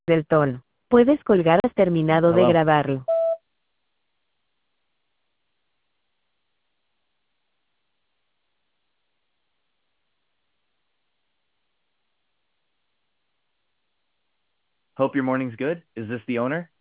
del tono. Puedes colgar has terminado de Hello. grabarlo. Hope your morning's good. Is this the owner?